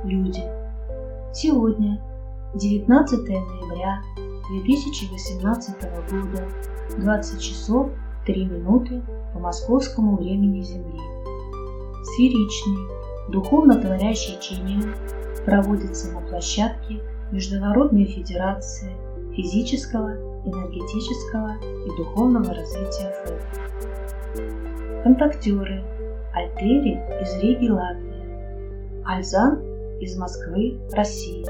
люди. Сегодня, 19 ноября 2018 года, 20 часов 3 минуты по московскому времени Земли. Сферичный, духовно творящий ченел проводится на площадке Международной Федерации физического, энергетического и духовного развития ФЭД. Контактеры: Альтери из Риги, Латвия, Альзан из Москвы, Россия.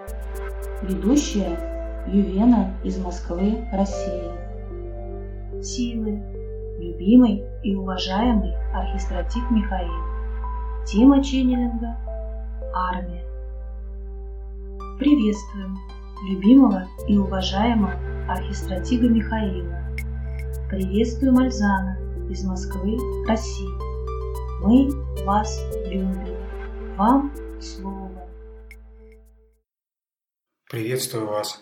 Ведущая Ювена из Москвы, Россия. Силы: любимый и уважаемый архистратик Михаил. Тема ченнелинга: армия. Приветствуем любимого и уважаемого архистратига Михаила. Приветствуем Альзана из Москвы, России. Мы вас любим. Вам слово. Приветствую вас.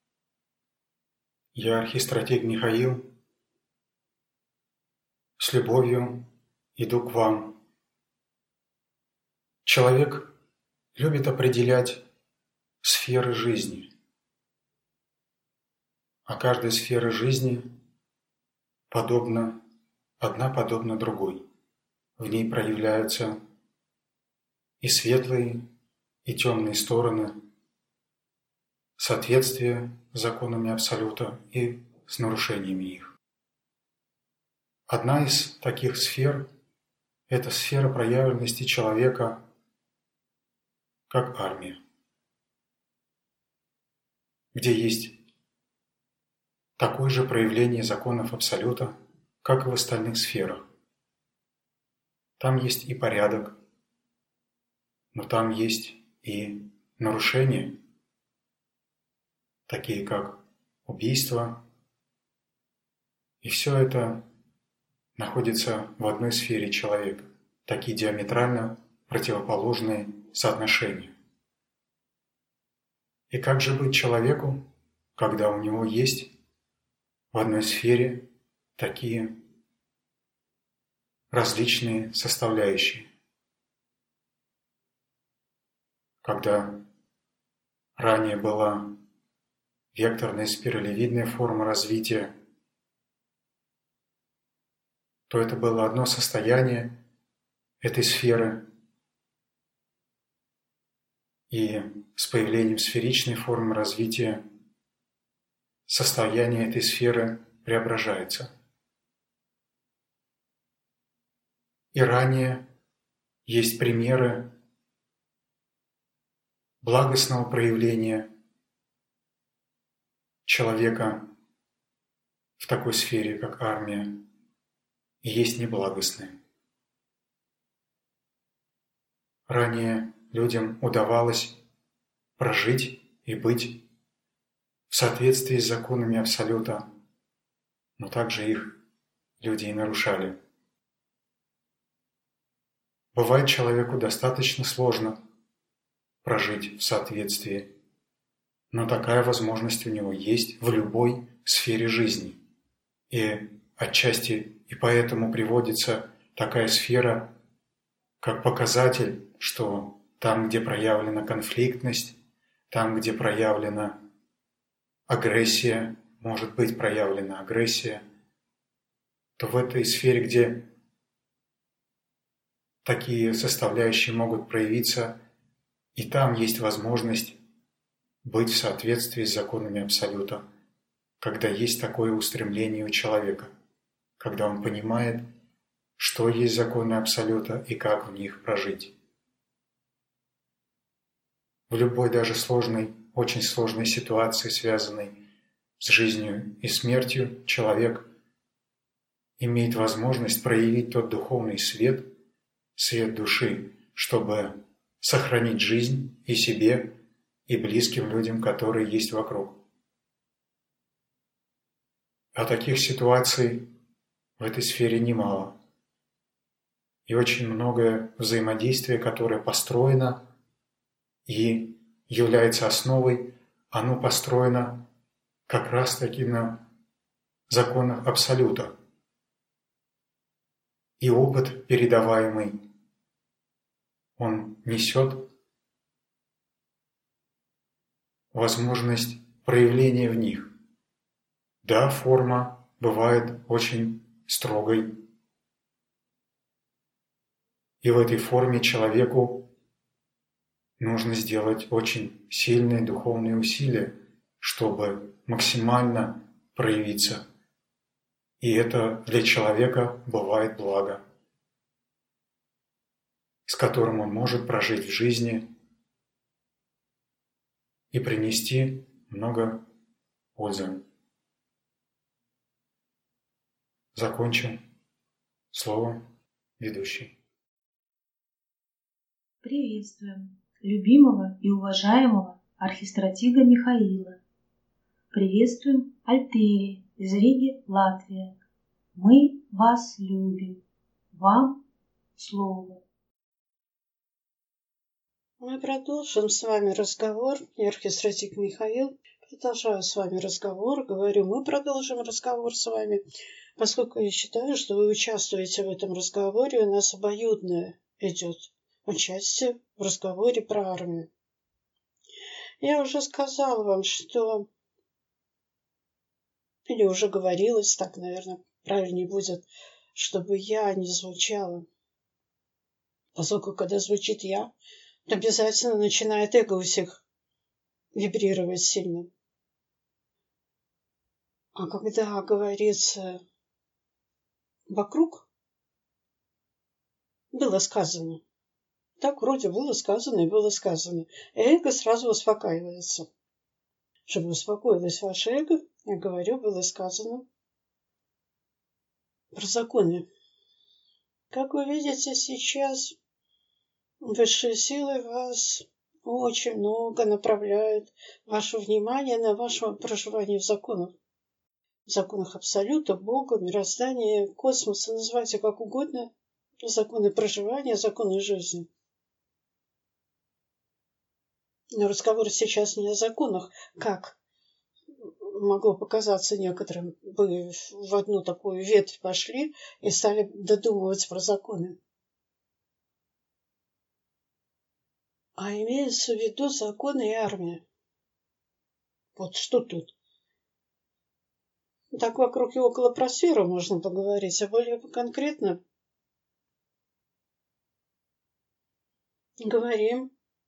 Я архистратиг Михаил. С любовью иду к вам. Человек любит определять сферы жизни. А каждая сфера жизни одна подобна другой. В ней проявляются и светлые, и темные стороны, соответствия с законами Абсолюта и с нарушениями их. Одна из таких сфер – это сфера проявленности человека как армия, где есть такое же проявление законов Абсолюта, как и в остальных сферах. Там есть и порядок, но там есть и нарушения, такие как убийство, и все это находится в одной сфере человека, такие диаметрально противоположные соотношения. И как же быть человеку, когда у него есть в одной сфере такие различные составляющие? Когда ранее была векторная спиралевидная форма развития, то это было одно состояние этой сферы, и с появлением сферичной формы развития состояние этой сферы преображается. И ранее есть примеры благостного проявления человека в такой сфере, как армия, и есть неблагостные. Ранее людям удавалось прожить и быть в соответствии с законами Абсолюта, но также их люди и нарушали. Бывает человеку достаточно сложно прожить в соответствии, но такая возможность у него есть в любой сфере жизни. И отчасти и поэтому приводится такая сфера, как показатель, что там, где проявлена конфликтность, там, где проявлена агрессия, может быть проявлена агрессия, то в этой сфере, где такие составляющие могут проявиться, и там есть возможность быть в соответствии с законами Абсолюта, когда есть такое устремление у человека, когда он понимает, что есть законы Абсолюта и как в них прожить. В любой даже сложной, очень сложной ситуации, связанной с жизнью и смертью, человек имеет возможность проявить тот духовный свет, свет души, чтобы сохранить жизнь и себе, и близким людям, которые есть вокруг. А таких ситуаций в этой сфере немало. И очень многое взаимодействие, которое построено и является основой, оно построено как раз-таки на законах Абсолюта. И опыт, передаваемый, он несет возможность проявления в них. Да, форма бывает очень строгой, и в этой форме человеку нужно сделать очень сильные духовные усилия, чтобы максимально проявиться. И это для человека бывает благо, с которым он может прожить в жизни и принести много пользы. Закончим. Слово ведущий. Приветствуем любимого и уважаемого архистратига Михаила. Приветствуем Альтерии из Риги, Латвия. Мы вас любим. Вам слово. Мы продолжим с вами разговор. Я архистратик Михаил. Продолжаю с вами разговор. Говорю, мы продолжим разговор с вами, поскольку я считаю, что вы участвуете в этом разговоре. У нас обоюдное идет участие в разговоре про армию. Я уже сказала вам, что... Или уже говорилось, так, наверное, правильнее будет, чтобы я не звучала. Поскольку, когда звучит я, обязательно начинает эго у всех вибрировать сильно. А когда говорится вокруг, было сказано. Так вроде было сказано и было сказано. Эго сразу успокаивается. Чтобы успокоилось ваше эго, я говорю, было сказано про законы. Как вы видите, сейчас высшие силы вас очень много направляют ваше внимание на ваше проживание в законах. В законах Абсолюта, Бога, мироздания, космоса, называйте как угодно. Законы проживания, законы жизни. Но разговор сейчас не о законах, как могло показаться некоторым. Вы в одну такую ветвь пошли и стали додумывать про законы. А имеется в виду законы и армия. Вот что тут? Так вокруг и около про сферу можно поговорить, а более конкретно говорим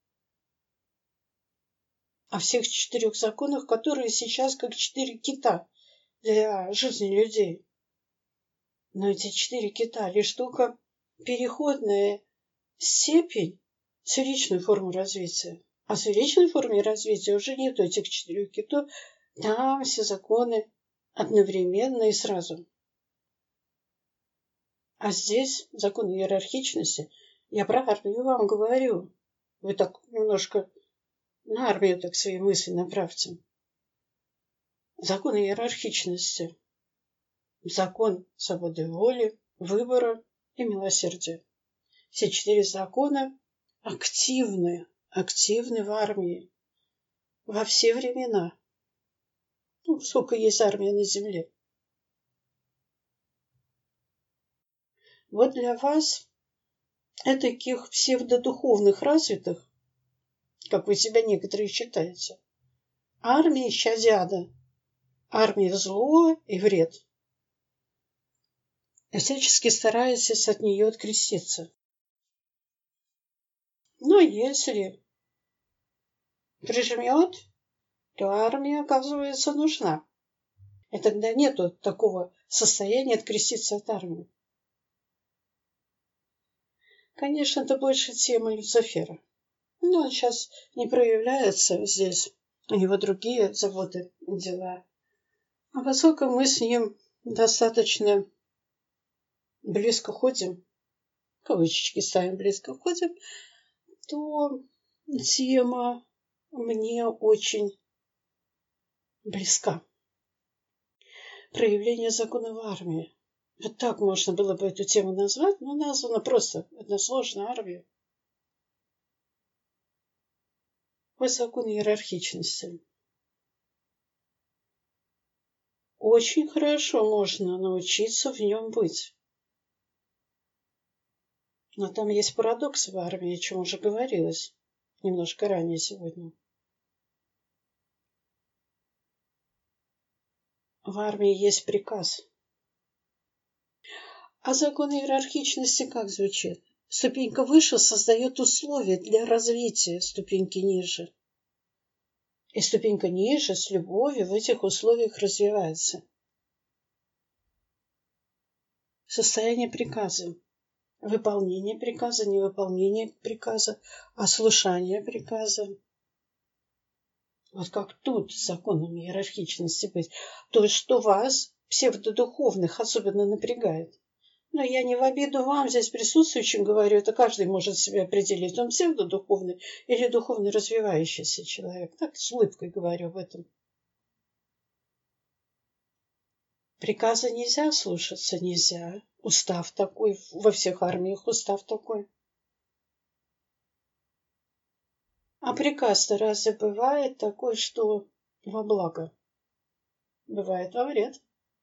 о всех 4 законах, которые сейчас как 4 кита для жизни людей. Но эти 4 кита лишь только переходная степень сферичной формы развития. А в сферичной форме развития уже нет этих 4 китов. Там все законы одновременно и сразу. А здесь закон иерархичности. Я про армию вам говорю. Вы так немножко на армию так свои мысли направьте. Закон иерархичности. Закон свободы воли, выбора и милосердия. Все 4 закона активны в армии во все времена. Сколько есть армия на земле. Вот для вас, таких псевдодуховных развитых, как вы себя некоторые считаете, армия щадяда, армия зло и вред. И всячески стараетесь от нее откреститься. Но если прижмет, то армия, оказывается, нужна. И тогда нету такого состояния откреститься от армии. Конечно, это больше тема Люцифера. Но он сейчас не проявляется здесь. У него другие заботы и дела. А поскольку мы с ним достаточно близко ходим, кавычечки ставим, близко ходим, то тема мне очень близка. Проявление закона в армии. Вот так можно было бы эту тему назвать, но названа просто односложно армия. Вот закон иерархичности. Очень хорошо можно научиться в нем быть. Но там есть парадокс в армии, о чем уже говорилось немножко ранее сегодня. в армии есть приказ. А закон иерархичности как звучит? Ступенька выше создает условия для развития ступеньки ниже. И ступенька ниже с любовью в этих условиях развивается. Состояние приказа. Выполнение приказа, невыполнение приказа, ослушание приказа. Вот как тут законом иерархичности быть. То, что вас, псевдодуховных, особенно напрягает. Но я не в обиду вам, здесь присутствующим говорю, это каждый может себе определить, он псевдодуховный или духовно развивающийся человек. Так с улыбкой говорю об этом. Приказа нельзя слушаться, нельзя. Устав такой, во всех армиях устав такой. А приказ-то разве бывает такой, что во благо? Бывает во вред.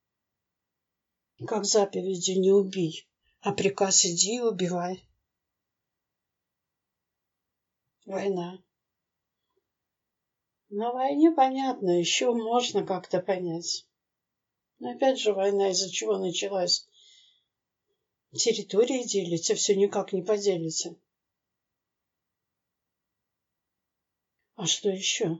Как заповеди не убей, а приказ иди и убивай. Война. На войне понятно, еще можно как-то понять. Но опять же война из-за чего началась? Территории делится, все никак не поделится. А что еще?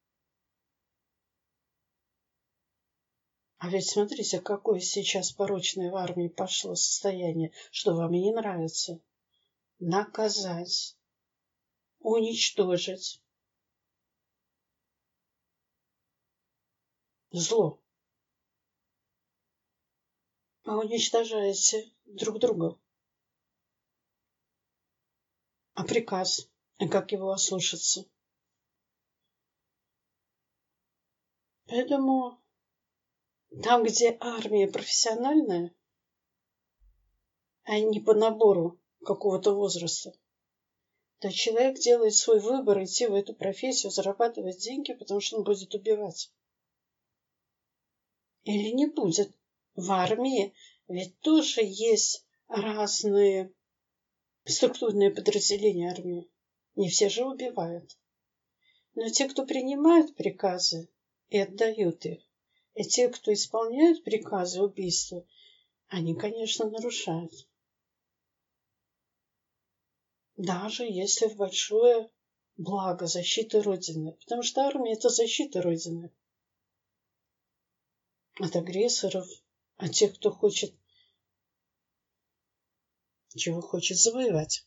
А ведь смотрите, какое сейчас порочное в армии пошло состояние, что вам и не нравится. Наказать, уничтожить. Зло. А уничтожаете друг друга. А приказ? И как его ослушаться? Поэтому там, где армия профессиональная, а не по набору какого-то возраста, то человек делает свой выбор идти в эту профессию, зарабатывать деньги, потому что он будет убивать. Или не будет. В армии ведь тоже есть разные структурные подразделения армии. Не все же убивают. Но те, кто принимают приказы и отдают их, и те, кто исполняют приказы убийства, они, конечно, нарушают. Даже если в большое благо защиты Родины. Потому что армия – это защита Родины. От агрессоров, от тех, кто хочет, чего хочет завоевать.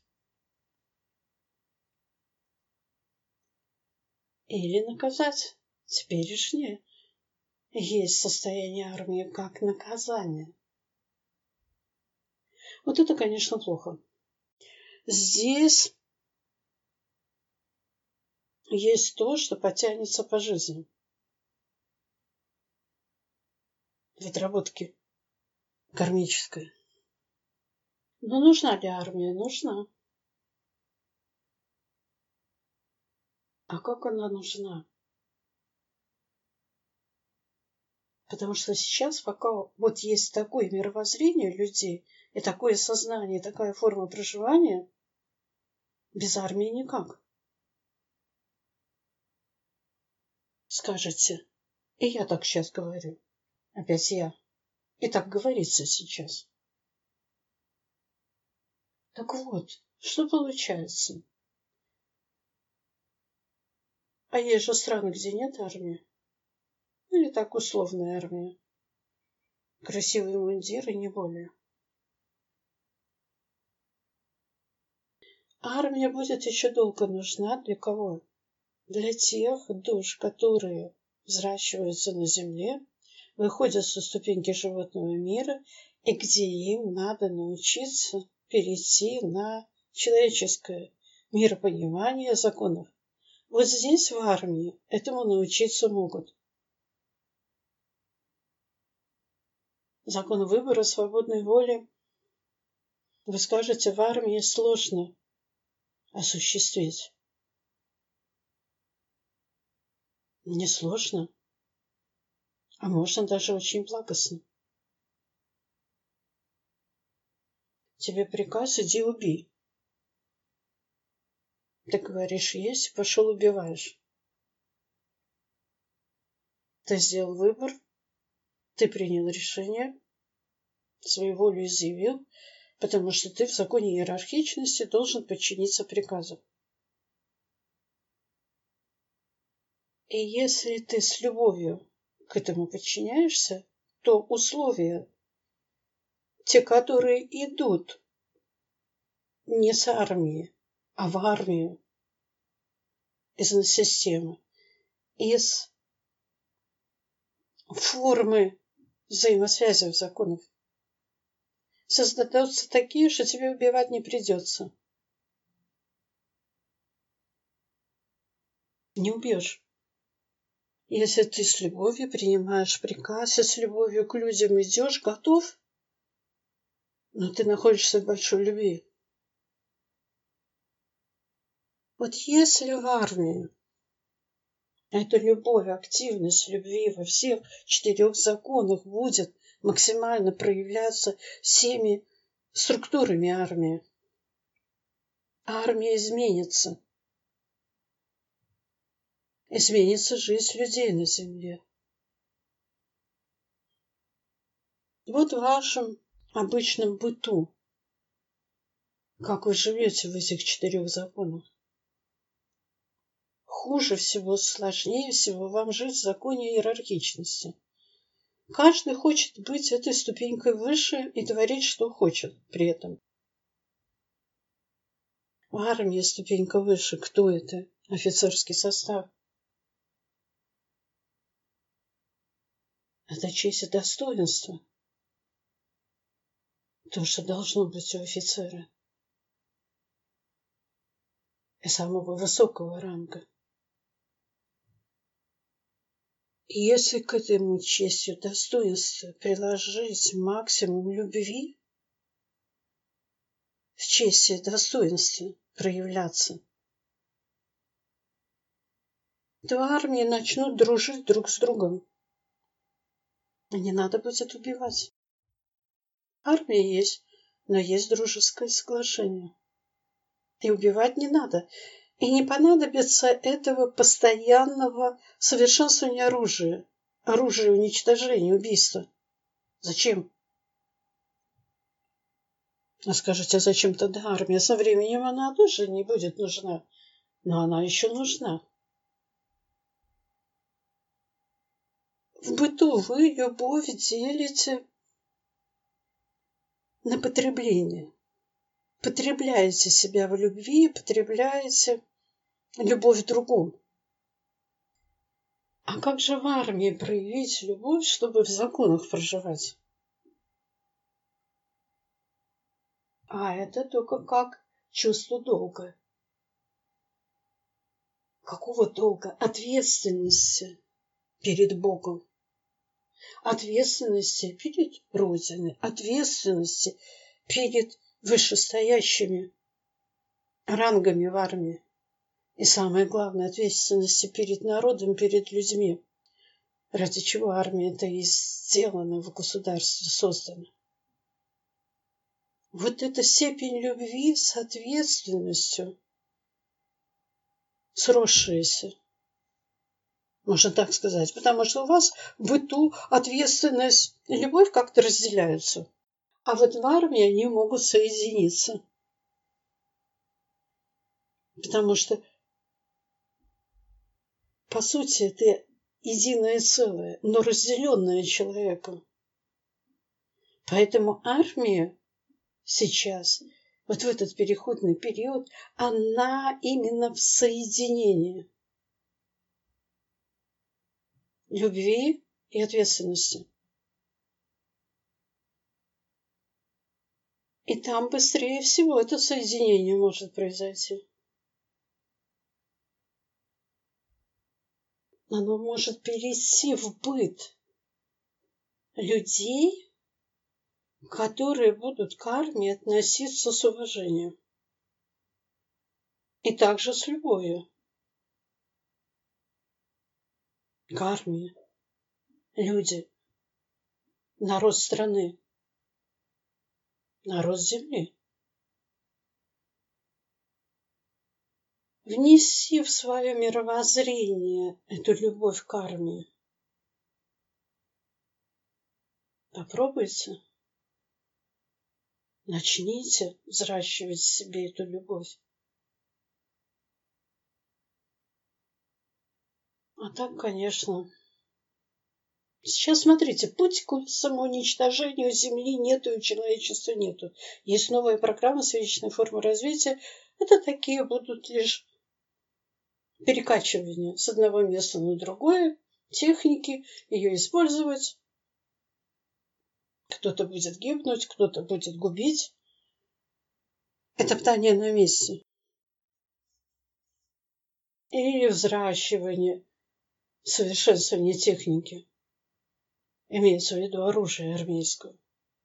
Или наказать. Теперешнее есть состояние армии как наказание. Вот это, конечно, плохо. Здесь есть то, что потянется по жизни. В отработке кармической. Но нужна ли армия? Нужна. А как она нужна? Потому что сейчас, пока вот есть такое мировоззрение людей, и такое сознание, и такая форма проживания, без армии никак. Скажете, и я так сейчас говорю. Опять я. И так говорится сейчас. Так вот, что получается? А есть же страны, где нет армии. Или так условная армия. Красивые мундиры, не более. Армия будет еще долго нужна для кого? Для тех душ, которые взращиваются на земле, выходят со ступеньки животного мира, и где им надо научиться перейти на человеческое миропонимание законов. Вот здесь, в армии, этому научиться могут. Закон выбора, свободной воли, вы скажете, в армии сложно осуществить. Не сложно, а можно даже очень благостно. Тебе приказ, иди убей. Ты говоришь, есть, пошел убиваешь. Ты сделал выбор, Ты принял решение, свою волю изъявил, потому что ты в законе иерархичности должен подчиниться приказу. И если ты с любовью к этому подчиняешься, то условия, те, которые идут не с армии, а в армию, из системы, из формы взаимосвязи в законах, создадутся такие, что тебе убивать не придется. Не убьешь. Если ты с любовью принимаешь приказ, и с любовью к людям идешь, готов, но ты находишься в большой любви. Вот если в армии эта любовь, активность любви во всех 4 законах будет максимально проявляться всеми структурами армии, армия изменится. Изменится жизнь людей на земле. Вот в вашем обычном быту, как вы живете в этих 4 законах. Хуже всего, сложнее всего вам жить в законе иерархичности. Каждый хочет быть этой ступенькой выше и творить, что хочет при этом. В армии ступенька выше. Кто это? Офицерский состав. Это честь и достоинство. То, что должно быть у офицера. И самого высокого ранга. И если к этому честью, достоинству приложить максимум любви, в чести и достоинстве проявляться, то армии начнут дружить друг с другом. И не надо будет убивать. Армия есть, но есть дружеское соглашение. И убивать не надо. И не понадобится этого постоянного совершенствования оружия. Оружия уничтожения, убийства. Зачем? А скажете, а зачем тогда армия? Со временем она тоже не будет нужна. Но она еще нужна. В быту вы любовь делите на потребление. Потребляете себя в любви, потребляете любовь в другом. А как же в армии проявить любовь, чтобы в законах проживать? А это только как чувство долга. Какого долга? Ответственности перед Богом. Ответственности перед Родиной. Ответственности перед вышестоящими рангами в армии. И самое главное, ответственности перед народом, перед людьми. Ради чего армия-то и сделана в государстве, создана. Вот эта степень любви с ответственностью, сросшаяся, можно так сказать, потому что у вас в быту ответственность и любовь как-то разделяются. А вот в армии они могут соединиться. Потому что, по сути, это единое целое, но разделенное человеком. Поэтому армия сейчас, вот в этот переходный период, она именно в соединении любви и ответственности. И там быстрее всего это соединение может произойти. Оно может перейти в быт людей, которые будут к армии относиться с уважением. И также с любовью. К армии. Люди. Народ страны. Народ земли. Внеси в свое мировоззрение эту любовь к армии. Попробуйте. Начните взращивать в себе эту любовь. А так, конечно. Сейчас смотрите, путь к самоуничтожению Земли нету и человечества нету. Есть новая программа с вечной формы развития. Это такие будут лишь перекачивания с одного места на другое, техники, ее использовать. Кто-то будет гибнуть, кто-то будет губить. Это топтание на месте. Или взращивание, совершенствование техники. Имеется в виду оружие армейское.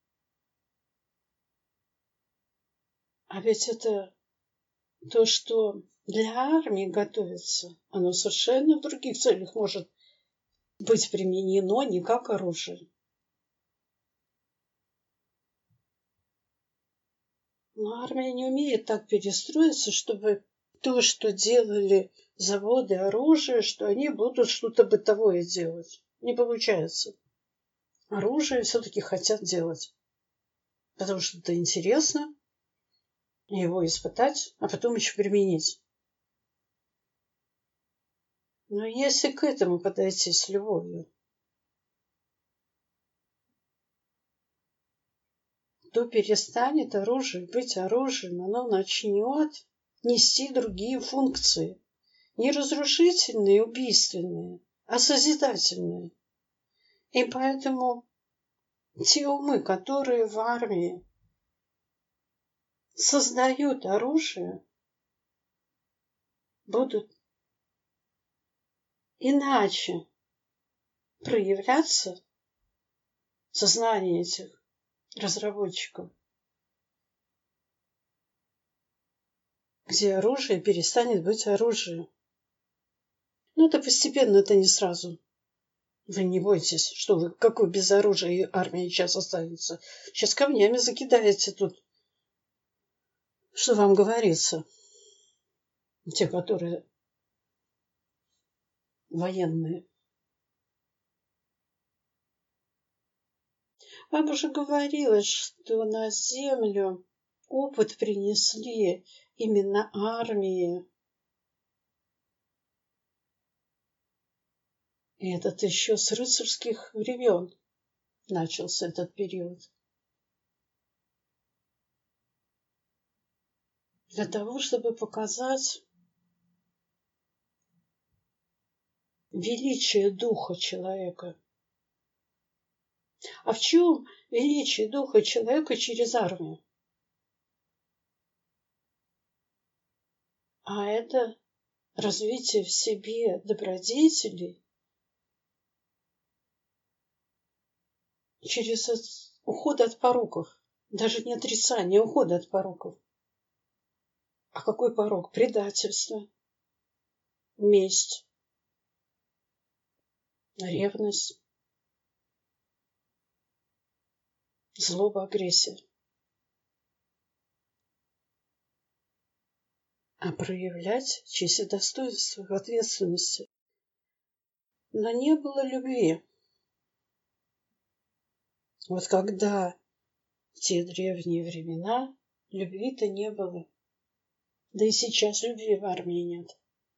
А ведь это то, что для армии готовится, оно совершенно в других целях может быть применено не как оружие. Но армия не умеет так перестроиться, чтобы то, что делали заводы оружия, что они будут что-то бытовое делать. Не получается. Оружие все-таки хотят делать. Потому что это интересно. Его испытать, а потом еще применить. Но если к этому подойти с любовью, то перестанет оружие быть оружием. Оно начнет нести другие функции. Не разрушительные, убийственные, а созидательные. И поэтому те умы, которые в армии создают оружие, будут иначе проявляться в сознании этих разработчиков, где оружие перестанет быть оружием. Но это постепенно, это не сразу. Вы не бойтесь, что вы, какой без оружия армия сейчас останется. Сейчас камнями закидаете тут. Что вам говорится? Те, которые военные. Вам уже говорилось, что на землю опыт принесли именно армии. И этот еще с рыцарских времен начался этот период. Для того, чтобы показать величие духа человека. А в чем величие духа человека через армию? А это развитие в себе добродетелей через уход от пороков. Даже не отрицание, а уход от пороков. А какой порок? Предательство, месть, ревность, злоба, агрессия. А проявлять честь и достоинство в ответственности. Но не было любви. Вот когда в те древние времена любви-то не было. Да и сейчас любви в армии нет.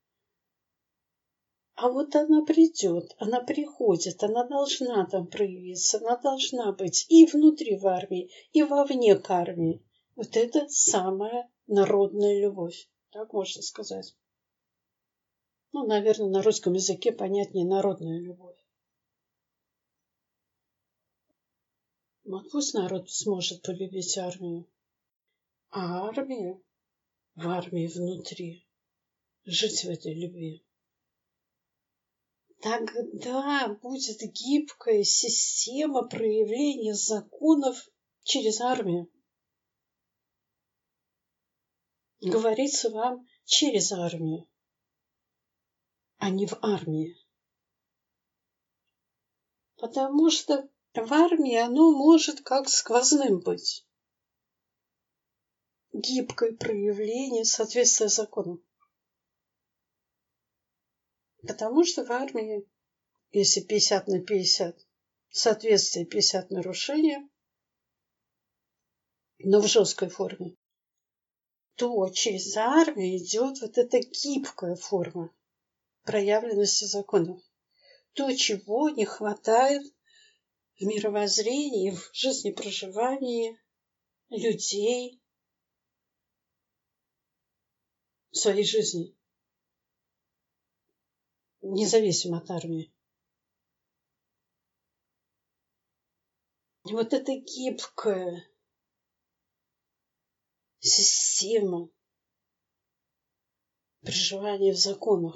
А вот она придет, она приходит, она должна там проявиться, она должна быть и внутри в армии, и вовне к армии. Вот это самая народная любовь, так можно сказать. Ну, наверное, на русском языке понятнее народная любовь. Вот пусть народ сможет полюбить армию. А армия, в армии внутри, жить в этой любви. Тогда будет гибкая система проявления законов через армию. Говорится вам через армию, а не в армии. Потому что в армии оно может как сквозным быть. Гибкое проявление соответствия законам. Потому что в армии, если 50 на 50, соответствие 50 нарушений, но в жесткой форме, то через армию идет вот эта гибкая форма проявленности законов. То, чего не хватает в мировоззрении, в жизнепроживании людей в своей жизни, независимо от армии. И вот эта гибкая система проживания в законах,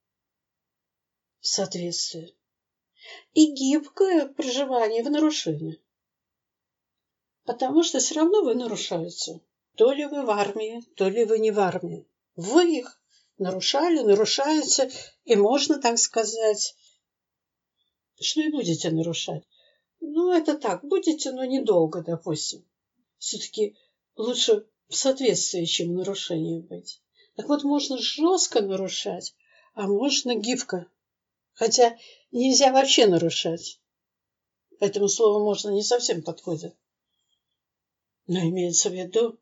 в соответствии, и гибкое проживание в нарушении. Потому что все равно вы нарушаете. То ли вы в армии, то ли вы не в армии. Вы их нарушали, нарушаете, и можно так сказать, что и будете нарушать. Ну, это так, будете, но недолго, допустим. Все-таки лучше в соответствии, чем в нарушении быть. Так вот, можно жестко нарушать, а можно гибко. Хотя нельзя вообще нарушать. Поэтому слово «можно» не совсем подходит. Но имеется в виду,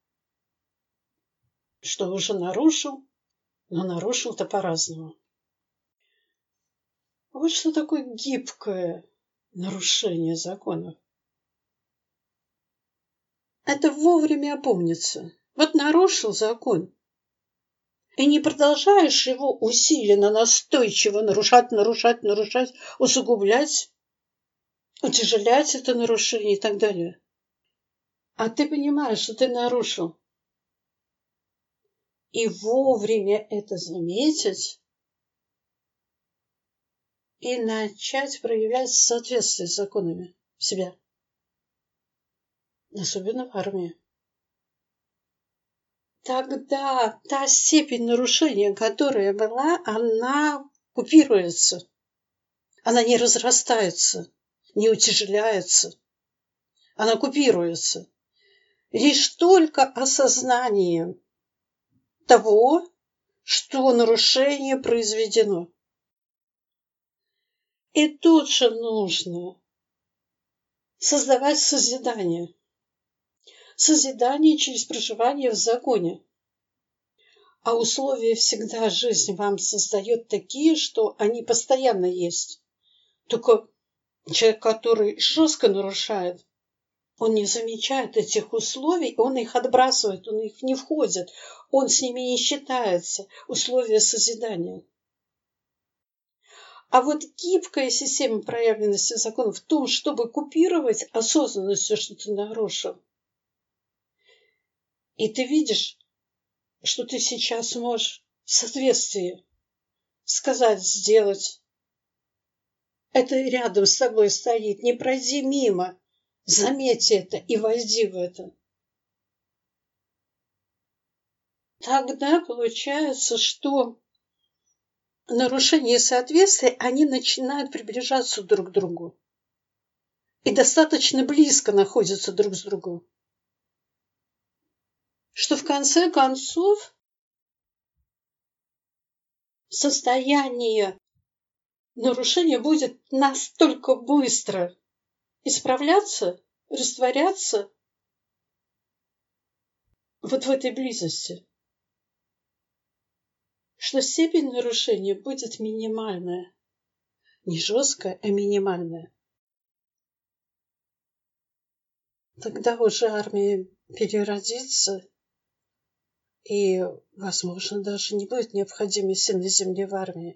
что уже нарушил, но нарушил-то по-разному. Вот что такое гибкое нарушение законов. Это вовремя опомниться. Вот нарушил закон, и не продолжаешь его усиленно, настойчиво нарушать, усугублять, утяжелять это нарушение и так далее. А ты понимаешь, что ты нарушил. И вовремя это заметить и начать проявлять соответствие с законами в себя. Особенно в армии. Тогда та степень нарушения, которая была, она купируется. Она не разрастается, не утяжеляется. Она купируется. Лишь только осознанием того, что нарушение произведено. И тут же нужно создавать созидание. Созидание через проживание в законе. А условия всегда жизнь вам создает такие, что они постоянно есть. Только человек, который жестко нарушает, он не замечает этих условий, он их отбрасывает, он их не входит, он с ними не считается. Условия созидания. А вот гибкая система проявленности закона в том, чтобы купировать осознанностью, что ты нарушил. И ты видишь, что ты сейчас можешь в соответствии сказать, сделать. Это рядом с тобой стоит. Не пройди мимо. Заметь это и войди в это. Тогда получается, что нарушения соответствия, они начинают приближаться друг к другу. И достаточно близко находятся друг с другом. Что в конце концов состояние нарушения будет настолько быстро исправляться, растворяться вот в этой близости, что степень нарушения будет минимальная. Не жесткая, а минимальная. Тогда уже армия переродится, и, возможно, даже не будет необходимости на земле в армии.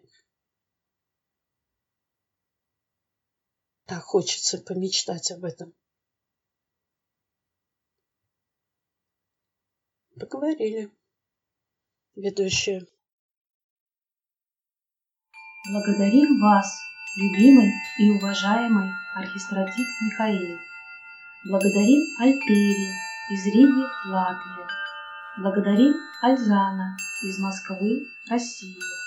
Так хочется помечтать об этом. Поговорили. Ведущая. Благодарим вас, любимый и уважаемый архистратик Михаил. Благодарим Альтери из Риги, Латвия. Благодарим Альзана из Москвы, Россия.